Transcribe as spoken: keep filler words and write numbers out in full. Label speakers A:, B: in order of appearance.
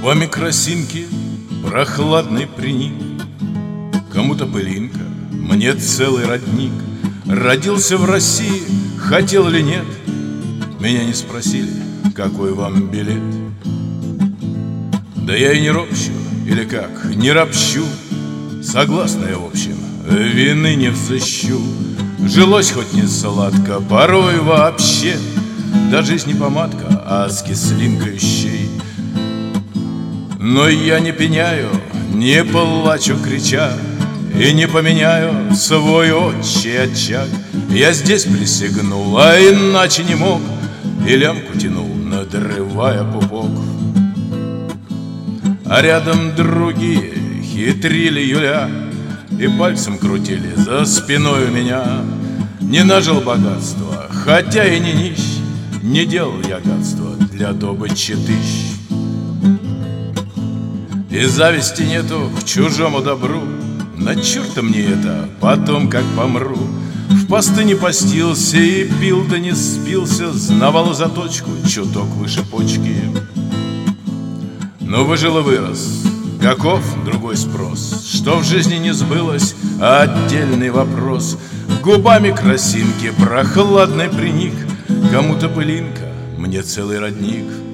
A: Губами красинки прохладный приник, кому-то пылинка, мне целый родник. Родился в России, хотел ли нет, меня не спросили, какой вам билет. Да я и не ропщу, или как, не ропщу. Согласно я, в общем, вины не взыщу. Жилось хоть не сладко, порой вообще. Да жизнь не помадка, а с кислинкой щей. Но я не пеняю, не плачу, крича, и не поменяю свой отчий очаг. Я здесь присягнул, а иначе не мог, и лямку тянул, надрывая пупок. А рядом другие хитрили Юля и пальцем крутили за спиной у меня. Не нажил богатства, хотя и не нищ, не делал я гадства для добычи тысяч. И зависти нету к чужому добру, на черта мне это, потом как помру. В посты не постился и пил да не спился, знавал заточку чуток выше почки. Но выжил и вырос, каков другой спрос? Что в жизни не сбылось, отдельный вопрос. Губами красинки прохладный приник, кому-то пылинка, мне целый родник.